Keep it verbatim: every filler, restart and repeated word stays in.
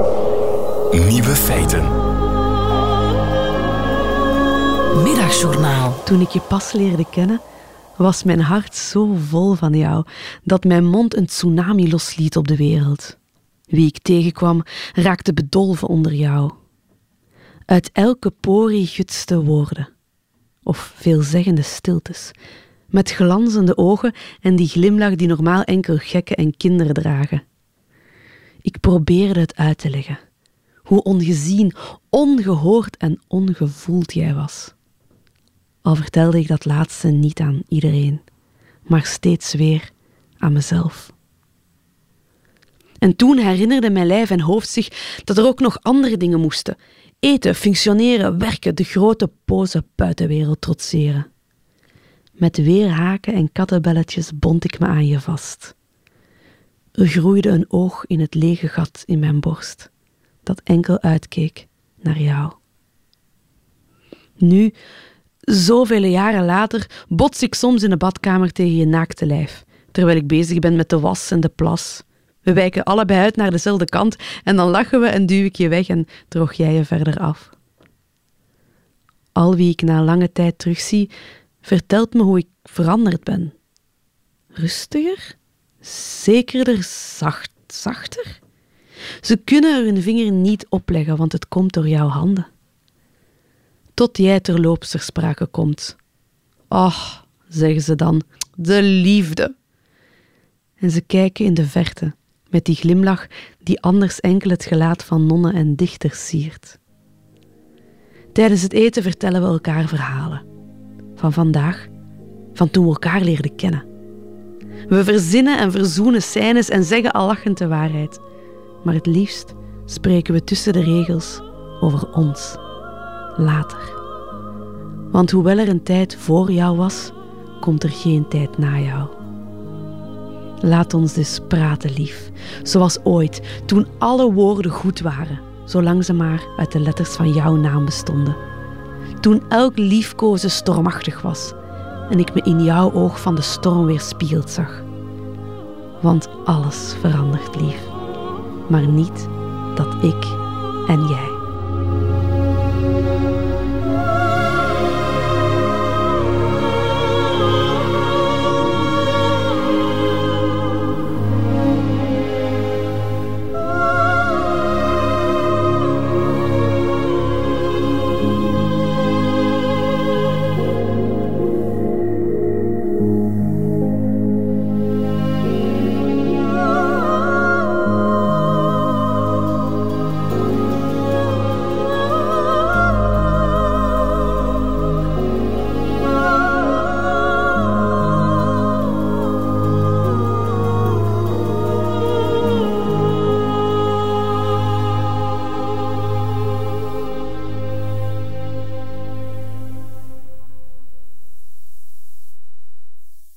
Nieuwe feiten. Middagjournaal. Toen ik je pas leerde kennen, was mijn hart zo vol van jou dat mijn mond een tsunami losliet op de wereld. Wie ik tegenkwam, raakte bedolven onder jou. Uit elke porie gutste woorden, of veelzeggende stiltes, met glanzende ogen en die glimlach die normaal enkel gekken en kinderen dragen. Ik probeerde het uit te leggen, hoe ongezien, ongehoord en ongevoeld jij was. Al vertelde ik dat laatste niet aan iedereen, maar steeds weer aan mezelf. En toen herinnerde mijn lijf en hoofd zich dat er ook nog andere dingen moesten. Eten, functioneren, werken, de grote poze buitenwereld trotseren. Met weerhaken en kattenbelletjes bond ik me aan je vast. Er groeide een oog in het lege gat in mijn borst, dat enkel uitkeek naar jou. Nu, zoveel jaren later, bots ik soms in de badkamer tegen je naakte lijf, terwijl ik bezig ben met de was en de plas. We wijken allebei uit naar dezelfde kant en dan lachen we en duw ik je weg en droog jij je verder af. Al wie ik na lange tijd terugzie, vertelt me hoe ik veranderd ben. Rustiger? Zekerder, zacht, zachter? Ze kunnen er hun vinger niet opleggen, want het komt door jouw handen. Tot jij terloops ter sprake komt. Och, zeggen ze dan, de liefde. En ze kijken in de verte, met die glimlach die anders enkel het gelaat van nonnen en dichters siert. Tijdens het eten vertellen we elkaar verhalen. Van vandaag, van toen we elkaar leerden kennen. We verzinnen en verzoenen scènes en zeggen al lachend de waarheid. Maar het liefst spreken we tussen de regels over ons. Later. Want hoewel er een tijd voor jou was, komt er geen tijd na jou. Laat ons dus praten, lief, zoals ooit, toen alle woorden goed waren, zolang ze maar uit de letters van jouw naam bestonden. Toen elk liefkozen stormachtig was en ik me in jouw oog van de storm weerspiegeld zag. Want alles verandert, lief, maar niet dat ik en jij.